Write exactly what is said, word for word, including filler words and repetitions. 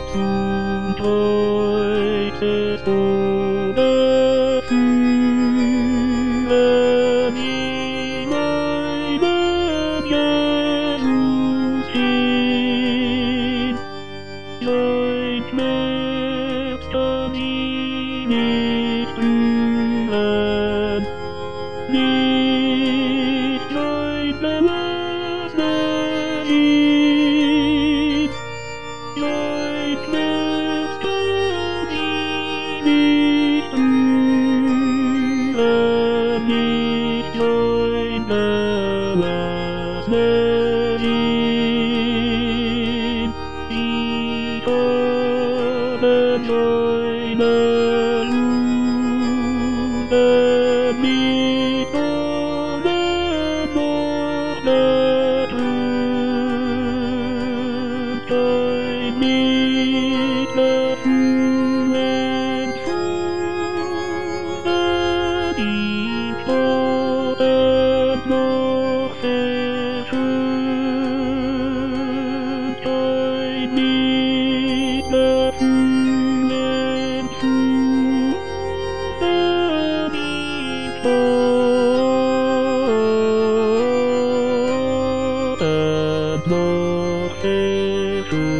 Zum Kreuz ist ohne Fühlen in meinem Jesus hin. Sein Schmerz kann ihn nicht rühren, nicht sein Verlassen ihn. Sein Schmerz kann ihn nicht rühren, nicht sein Verlassen ihn. Ich habe seine Wunden mit Tränen noch ertrönt, kein Mittel fühlen Schulen, ihm stoppend noch verschönt, kein Mittel fühlen Schulen, ihm stoppend noch verschönt.